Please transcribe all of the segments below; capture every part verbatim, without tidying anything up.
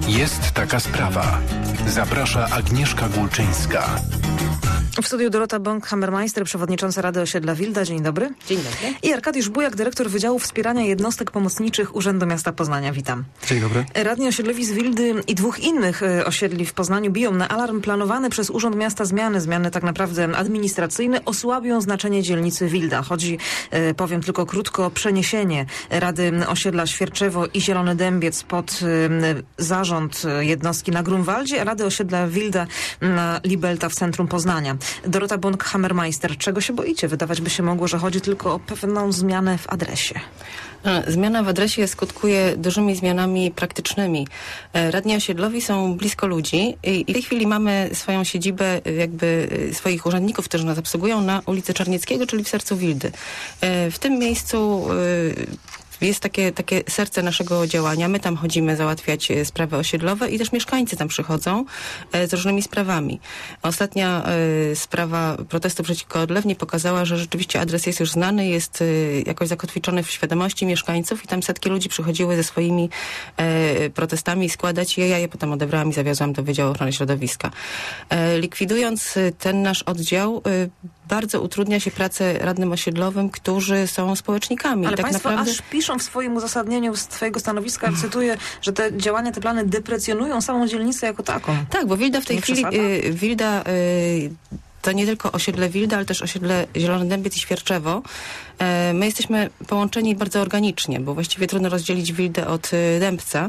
Jest taka sprawa. Zaprasza Agnieszka Gulczyńska. W studiu Dorota Bąk-Hammermeister, przewodnicząca Rady Osiedla Wilda. Dzień dobry. Dzień dobry. I Arkadiusz Bujak, dyrektor Wydziału Wspierania Jednostek Pomocniczych Urzędu Miasta Poznania. Witam. Dzień dobry. Radni osiedlowi z Wildy i dwóch innych osiedli w Poznaniu biją na alarm. Planowane przez Urząd Miasta zmiany, zmiany tak naprawdę administracyjne, osłabią znaczenie dzielnicy Wilda. Chodzi, powiem tylko krótko, o przeniesienie Rady Osiedla Świerczewo i Zielony Dębiec pod zarząd jednostki na Grunwaldzie, a Rady Osiedla Wilda na Libelta w centrum Poznania. Dorota Bąk-Hammermeister, czego się boicie? Wydawać by się mogło, że chodzi tylko o pewną zmianę w adresie. Zmiana w adresie skutkuje dużymi zmianami praktycznymi. Radni osiedlowi są blisko ludzi i w tej chwili mamy swoją siedzibę, jakby swoich urzędników, którzy nas obsługują na ulicy Czarnieckiego, czyli w sercu Wildy. W tym miejscu jest takie, takie serce naszego działania. My tam chodzimy załatwiać sprawy osiedlowe i też mieszkańcy tam przychodzą e, z różnymi sprawami. Ostatnia e, sprawa protestu przeciwko odlewni pokazała, że rzeczywiście adres jest już znany, jest e, jakoś zakotwiczony w świadomości mieszkańców i tam setki ludzi przychodziły ze swoimi e, protestami składać je. Ja je potem odebrałam i zawiozłam do Wydziału Ochrony Środowiska. E, likwidując ten nasz oddział, e, bardzo utrudnia się pracę radnym osiedlowym, którzy są społecznikami. Ale I tak państwo naprawdę aż piszą w swoim uzasadnieniu z twojego stanowiska, cytuję, że te działania, te plany deprecjonują samą dzielnicę jako taką. Tak, bo Wilda w tej Nie chwili, y, Wilda y, to nie tylko osiedle Wilda, ale też osiedle Zielony Dębiec i Świerczewo. Y, my jesteśmy połączeni bardzo organicznie, bo właściwie trudno rozdzielić Wildę od y, Dębca.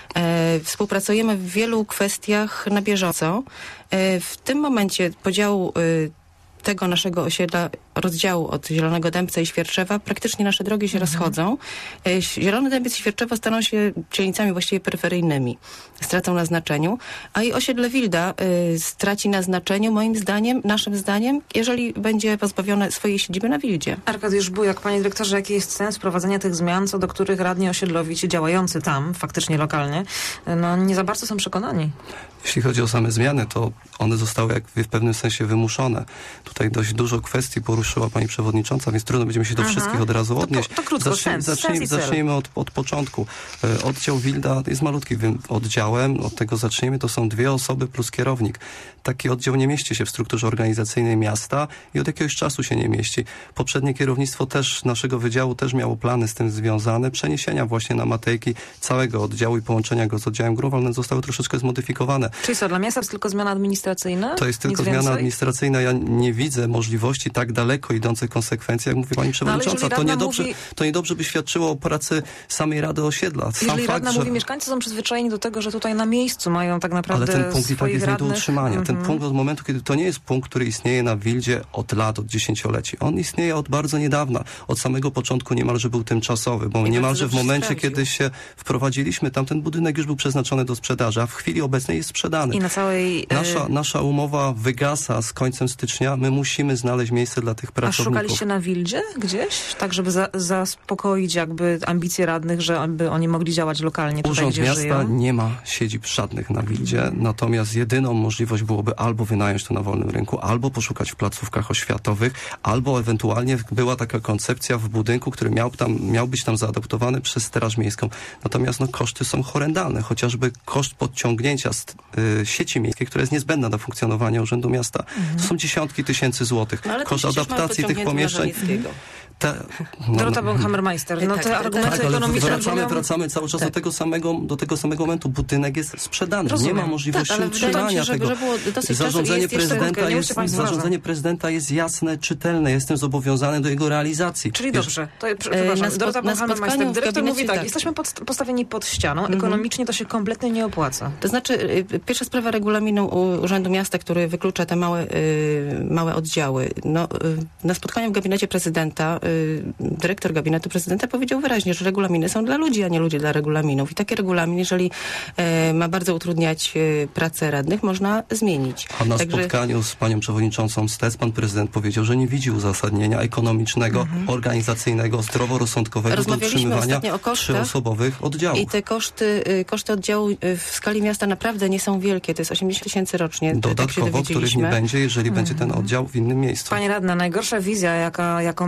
Y, współpracujemy w wielu kwestiach na bieżąco. Y, w tym momencie podziału y, tego naszego osiedla, rozdziału od Zielonego Dębca i Świerczewa, praktycznie nasze drogi się mhm. rozchodzą. Zielony Dębiec i Świerczewo staną się dzielnicami właściwie peryferyjnymi. Stracą na znaczeniu, a i osiedle Wilda y, straci na znaczeniu, moim zdaniem, naszym zdaniem, jeżeli będzie pozbawione swojej siedziby na Wildzie. Arkadiusz Bujak, panie dyrektorze, jaki jest sens wprowadzenia tych zmian, co do których radni osiedlowi, ci działający tam, faktycznie lokalnie, no nie za bardzo są przekonani? Jeśli chodzi o same zmiany, to one zostały jak w pewnym sensie wymuszone. Tutaj dość dużo kwestii poruszyła pani przewodnicząca, więc trudno będziemy się do Aha. wszystkich od razu odnieść. To, to, to krótko, zacznijmy, sens, zacznijmy, sens zacznijmy od, od początku. E, oddział Wilda jest malutkim oddziałem, od tego zaczniemy. To są dwie osoby plus kierownik. Taki oddział nie mieści się w strukturze organizacyjnej miasta i od jakiegoś czasu się nie mieści. Poprzednie kierownictwo też naszego wydziału też miało plany z tym związane, przeniesienia właśnie na Matejki całego oddziału i połączenia go z oddziałem Grunwald zostały troszeczkę zmodyfikowane. Czyli co, dla miasta jest tylko zmiana administracyjna? To jest tylko Nic zmiana więcej? administracyjna. Ja nie widzę możliwości tak daleko idących konsekwencji, jak mówi pani przewodnicząca. No, to, niedobrze, mówi... to niedobrze by świadczyło o pracy samej Rady Osiedla. Sam jeżeli fakt, radna że... mówi, mieszkańcy są przyzwyczajeni do tego, że tutaj na miejscu mają tak naprawdę Ale ten punkt i tak jest nie do utrzymania. Mm-hmm. Ten punkt od momentu, kiedy to nie jest punkt, który istnieje na Wildzie od lat, od dziesięcioleci. On istnieje od bardzo niedawna. Od samego początku niemalże był tymczasowy, bo I niemalże w momencie, sprawdził. kiedy się wprowadziliśmy, tamten budynek już był przeznaczony do sprzedaży, a w chwili obecnej jest sprzedany. I na całej... Nasza, nasza umowa wygasa z końcem stycznia. My musimy znaleźć miejsce dla tych pracowników. A szukaliście na Wildzie gdzieś? Tak, żeby za, zaspokoić jakby ambicje radnych, żeby oni mogli działać lokalnie tutaj, Urząd gdzie Miasta żyją? nie ma siedzib żadnych na Wildzie, natomiast jedyną możliwość byłoby albo wynająć to na wolnym rynku, albo poszukać w placówkach oświatowych, albo ewentualnie była taka koncepcja w budynku, który miał, tam, miał być tam zaadoptowany przez Straż Miejską. Natomiast no, koszty są horrendalne, chociażby koszt podciągnięcia z, y, sieci miejskiej, która jest niezbędna do funkcjonowania Urzędu Miasta. Mhm. To są dziesiątki tysięcy złotych. No, ale koszt adaptacji tych pomieszczeń. Te, no, Dorota Bąk-Hammermeister, no te tak, argumenty tak, ekonomiczne... Wracamy, wracamy cały czas tak. do, tego samego, do tego samego momentu. Budynek jest sprzedany. Rozumiem. Nie ma możliwości tak, utrzymania się, tego. Że, że zarządzenie jest prezydenta, jest, państwa zarządzenie prezydenta jest jasne, czytelne. Jestem zobowiązany do jego realizacji. Czyli Wiesz, dobrze. To, przepraszam, spo, Dorota Bąk-Hammermeister, dyrektor mówi tak, tak, jesteśmy pod, postawieni pod ścianą, mhm. ekonomicznie to się kompletnie nie opłaca. To znaczy, pierwsza sprawa regulaminu Urzędu Miasta, który wyklucza te małe, y, małe oddziały. No, y, na spotkaniu w gabinecie prezydenta, y, dyrektor gabinetu prezydenta powiedział wyraźnie, że regulaminy są dla ludzi, a nie ludzie dla regulaminów. I taki regulamin, jeżeli y, ma bardzo utrudniać y, pracę radnych, można zmienić. A na Także... spotkaniu z panią przewodniczącą Stec pan prezydent powiedział, że nie widzi uzasadnienia ekonomicznego, mhm. organizacyjnego, zdroworozsądkowego do utrzymywania trzyosobowych oddziałów. I te koszty, y, koszty oddziału y, w skali miasta naprawdę nie są wielkie. To jest osiemdziesiąt tysięcy rocznie. Dodatkowo, tak których nie będzie, jeżeli mhm. będzie ten oddział w innym miejscu. Pani radna, najgorsza wizja, jaka, jaką macie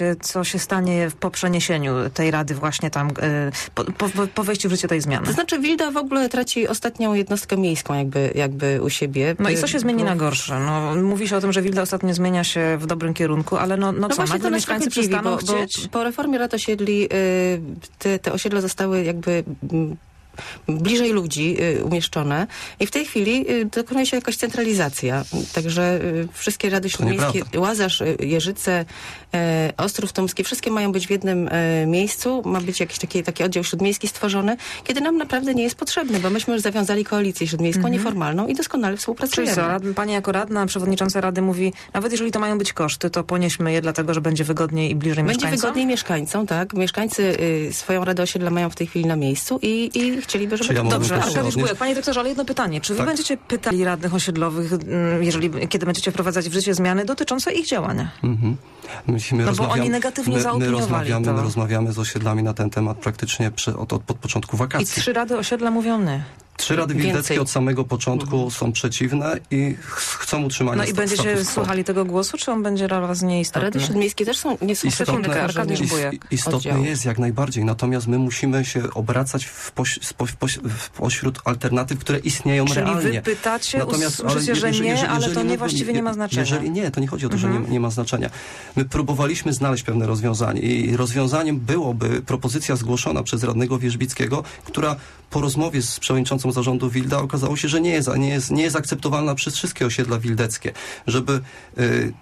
co się stanie po przeniesieniu tej rady właśnie tam, po, po, po wejściu w życie tej zmiany? To znaczy Wilda w ogóle traci ostatnią jednostkę miejską jakby, jakby u siebie. No i co się zmieni na gorsze? No, mówi się o tym, że Wilda ostatnio zmienia się w dobrym kierunku, ale no, no, No co, właśnie nagle to nas mieszkańcy trochę dziwi, przestaną bo, bo chcieć? po reformie rad osiedli y, te, te osiedla zostały jakby mm, bliżej ludzi y, umieszczone i w tej chwili y, dokonuje się jakaś centralizacja. Także y, wszystkie rady śródmiejskie, Łazarz, y, Jeżyce, y, Ostrów Tomski, wszystkie mają być w jednym y, miejscu. Ma być jakiś taki, taki oddział śródmiejski stworzony, kiedy nam naprawdę nie jest potrzebny, bo myśmy już zawiązali koalicję śródmiejską Mhm. nieformalną i doskonale współpracujemy. Czyli co, rad, pani jako radna, przewodnicząca rady mówi, nawet jeżeli to mają być koszty, to ponieśmy je dlatego, że będzie wygodniej i bliżej Będzie mieszkańcom? wygodniej mieszkańcom, tak. Mieszkańcy y, swoją radę osiedla mają w tej chwili na miejscu i, i chcieliby, żeby Czy ja to mogę Dobrze, też Arkadiusz odnieść? Bujak, panie dyrektorze, ale jedno pytanie. Czy wy Tak. będziecie pytali radnych osiedlowych, mm, jeżeli, kiedy będziecie wprowadzać w życie zmiany dotyczące ich działania? Mhm. Myśmy No bo rozmawiamy- oni negatywnie my, my zaopiniowali rozmawiamy, to. my rozmawiamy z osiedlami na ten temat praktycznie przy, od, od, od początku I wakacji. trzy rady osiedla mówią nie. Trzy rady Więcej. wildeckie od samego początku Mhm. są przeciwne i ch- chcą utrzymania No i sta- będziecie status quo. słuchali tego głosu, czy on będzie dla was nieistotny? Rady śródmiejskie też są, nie są Istotne, przeciwne Arkadiusz każdemu. Bujak. is- istotne oddziału. jest jak najbardziej, natomiast my musimy się obracać w poś, spo, w poś, w pośród alternatyw, które istnieją Czyli realnie. wy pytacie, Natomiast, usłyszycie, że jeżeli- nie, jeżeli- ale jeżeli to nie mógłbym- właściwie nie ma znaczenia. Jeżeli nie, to nie chodzi o to, Mhm. że nie, nie ma znaczenia. My próbowaliśmy znaleźć pewne rozwiązanie i rozwiązaniem byłoby propozycja zgłoszona przez radnego Wierzbickiego, która po rozmowie z przewodniczącą zarządu Wilda okazało się, że nie jest, nie jest, nie jest akceptowalna przez wszystkie osiedla wildeckie, żeby y,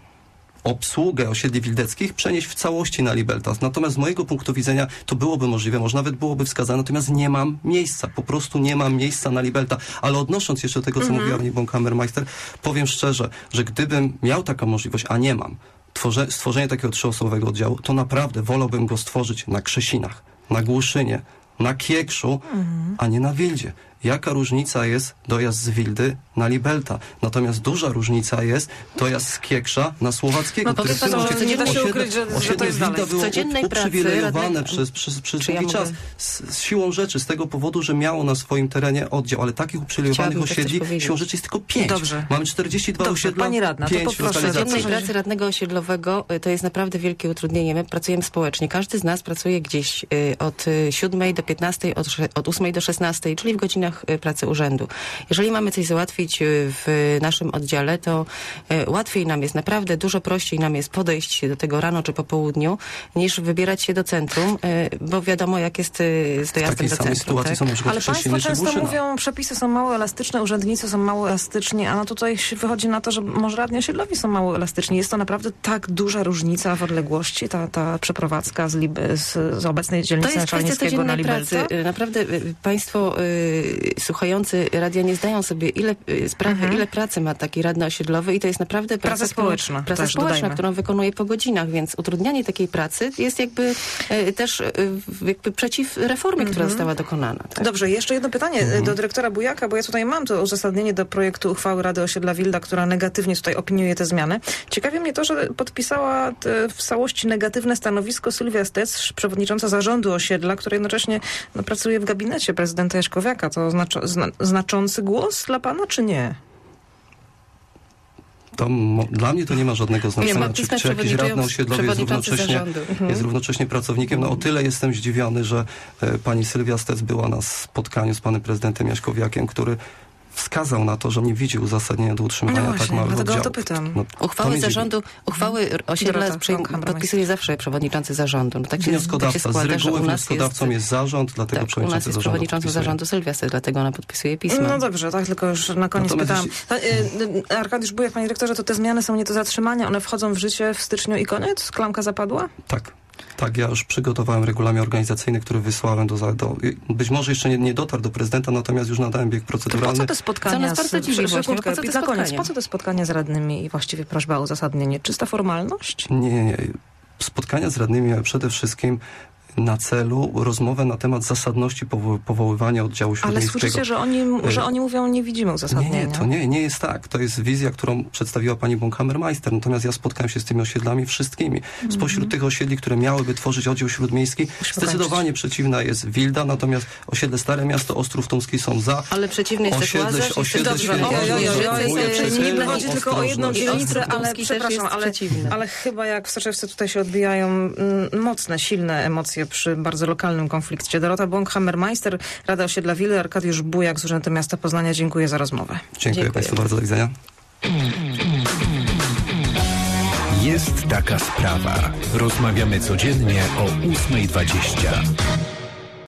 obsługę osiedli wildeckich przenieść w całości na Libeltas. Natomiast z mojego punktu widzenia to byłoby możliwe, może nawet byłoby wskazane, natomiast nie mam miejsca, po prostu nie mam miejsca na Libelta. Ale odnosząc jeszcze do tego, co Mhm. mówiła Pani Bonkammermeister, powiem szczerze, że gdybym miał taką możliwość, a nie mam, tworze, stworzenie takiego trzyosobowego oddziału, to naprawdę wolałbym go stworzyć na Krzesinach, na Głuszynie, na Kiekszu, Mhm. a nie na Wildzie. Jaka różnica jest dojazd z Wildy na Libelta? Natomiast duża różnica jest dojazd z Kieksza na Słowackiego. No to który wie w tym pan, że momencie nie da się osiedle- ukryć, że- że to osiedle jest Wilda dalej. W było codziennej up- pracy uprzywilejowane radnego- przez, przez, przez Czy ja długi mogę- czas z, z siłą rzeczy, z tego powodu, że miało na swoim terenie oddział, ale takich uprzywilejowanych Chciałabym też coś osiedli powiedzieć. siłą rzeczy jest tylko pięć. Dobrze. Mamy czterdzieści dwa Dobrze, osiedla, pani radna, to pięć poproszę, lokalizacji. Codziennej Proszę. pracy radnego osiedlowego y, to jest naprawdę wielkie utrudnienie. My pracujemy społecznie. Każdy z nas pracuje gdzieś y, od y, siódmej do piętnastej, od, sze- od ósmej do szesnastej, czyli w godzinach y, pracy urzędu. Jeżeli mamy coś załatwić y, w naszym oddziale, to y, łatwiej nam jest, naprawdę dużo prościej nam jest podejść do tego rano czy po południu, niż wybierać się do centrum, y, bo wiadomo jak jest y, z W dojazdem takiej do samej centrum. sytuacji Tak? są na przykład Ale Krzesiny państwo czy często Głuszyna. mówią, przepisy są mało elastyczne, urzędnicy są mało elastyczni, a no tutaj się wychodzi na to, że może radni osiedlowi są mało elastyczni. Jest to naprawdę tak duża różnica w odległości, ta, ta przeprowadzka z, Lib- z, z obecnej To dzielnicy jest kwestia Naczelnickiego na codziennej Libelta? pracy. Y, Naprawdę y, państwo y, słuchający radia nie zdają sobie ile y, sprawy, Mhm. ile pracy ma taki radny osiedlowy i to jest naprawdę praca, Praca społeczna Którą, praca też, społeczna, dodajmy. którą wykonuje po godzinach, więc utrudnianie takiej pracy jest jakby y, też y, jakby przeciw reformie, która Mhm. została dokonana. Tak? Dobrze, jeszcze jedno pytanie Mhm. do dyrektora Bujaka, bo ja tutaj mam to uzasadnienie do projektu uchwały Rady Osiedla Wilda, która negatywnie tutaj opiniuje te zmiany. Ciekawi mnie to, że podpisała te w całości negatywne stanowisko Sylwia Stec, przewodnicząca zarządu osiedla, która jednocześnie no, pracuje w gabinecie prezydenta Jaśkowiaka. To znaczo, zna, znaczący głos dla pana, czy nie? To mo- dla mnie to nie ma żadnego znaczenia, ma czy, pisma czy jakiś przewodniczący- radny osiedlowy jest przewodniczący równocześnie, zarządu. Mhm. jest równocześnie pracownikiem. No o tyle jestem zdziwiony, że e, pani Sylwia Stec była na spotkaniu z panem prezydentem Jaśkowiakiem, który wskazał na to, że nie widzi uzasadnienia do utrzymania No tak właśnie, małego dlatego o oddziału. to pytam. No, to Uchwały mnie dziwi. zarządu, uchwały osiedla Dorota przyjm- Bonkammermeister. podpisuje zawsze przewodniczący zarządu. No tak się, tak się Wnioskodawca. Z składa, że reguły u nas wnioskodawcą jest, jest, zarząd, dlatego tak, u nas przewodniczący jest zarządu przewodniczący podpisuje. zarządu Sylwia Stec, dlatego ona podpisuje pismo. No dobrze, tak, tylko już na koniec Natomiast pytałam. jeśli- Ta, y, y, Arkadiusz Bujak, panie dyrektorze, to te zmiany są nie do zatrzymania, one wchodzą w życie w styczniu i koniec? Klamka zapadła? Tak. Tak, ja już przygotowałem regulamin organizacyjny, który wysłałem do, za- do być może jeszcze nie, nie dotarł do prezydenta, natomiast już nadałem bieg To po proceduralny. co te spotkania? Co nas bardzo z- dziwi właśnie, sekundkę, po co te na koniec, spotkania? po co te spotkania z radnymi i właściwie prośba o uzasadnienie? Czysta formalność? Nie, nie, nie. Spotkania z radnymi miały przede wszystkim na celu rozmowę na temat zasadności powo- powoływania oddziału Ale śródmiejskiego. słyszycie, że oni, że oni mówią, nie widzimy uzasadnienia. Nie, nie, to nie, nie jest tak. To jest wizja, którą przedstawiła pani Bąk-Hammermeister. Natomiast ja spotkałem się z tymi osiedlami wszystkimi. Spośród mm-hmm. tych osiedli, które miałyby tworzyć oddział śródmiejski, Musimy zdecydowanie kończyć. przeciwna jest Wilda, natomiast osiedle Stare Miasto, Ostrów Tumski są za. Ale przeciwny jest osiedle, też Łazarz. osiedle Dobrze, nie chodzi tylko o jedną dzielnicę, ale przepraszam, ale, ale chyba jak w Soczewce tutaj się odbijają mm, mocne, silne emocje przy bardzo lokalnym konflikcie. Dorota Bąk-Hammermeister, Rada Osiedla Wildy, Arkadiusz Bujak z Urzędu Miasta Poznania. Dziękuję za rozmowę. Dziękuję, Dziękuję Państwu bardzo. Do widzenia. Jest taka sprawa. Rozmawiamy codziennie o ósma dwadzieścia.